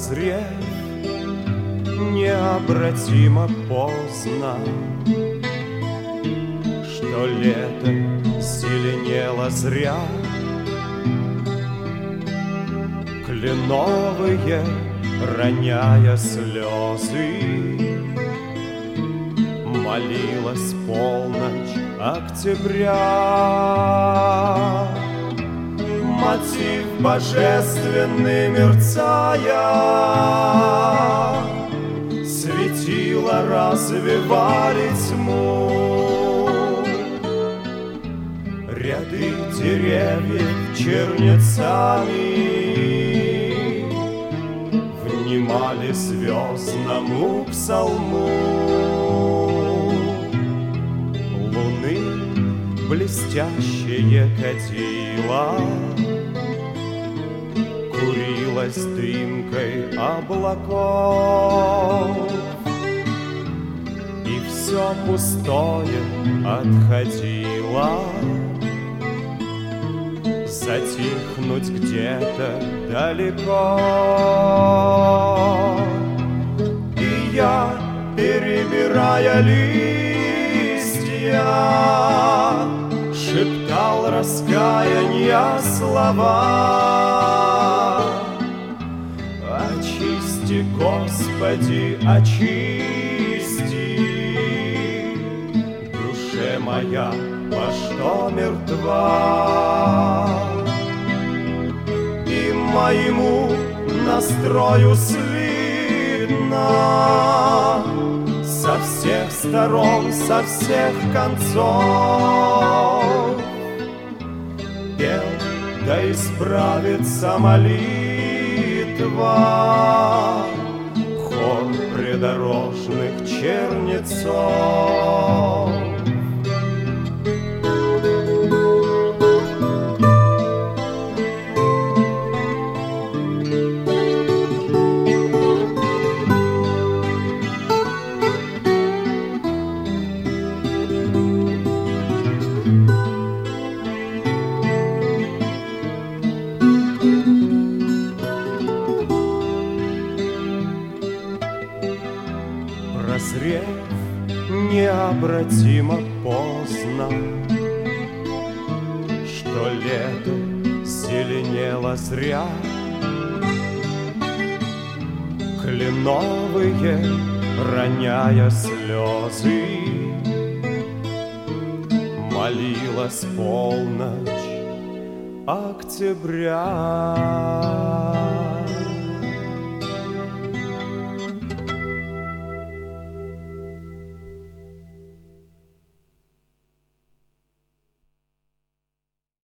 прозрев необратимо поздно, что лето зеленело зря. Кленовые, роняя слезы, молилась полночь октября. Мотив божественный мерцая, светила развивали тьму. Ряды деревьев чернецами внимали звездному псалму. Луны блестящее кадило курилась дымкой облаков, и все пустое отходило затихнуть где-то далеко. И я, перебирая листья, шептал раскаяния слова. Очисти, Господи, очисти, душе моя, во что мертва. И моему настрою видно со всех сторон, со всех концов. Пел, да исправится молитва, хор придорожных чернецов. Прозрев необратимо поздно, что лето зеленело зря. Кленовые, роняя слезы, молилась полночь октября.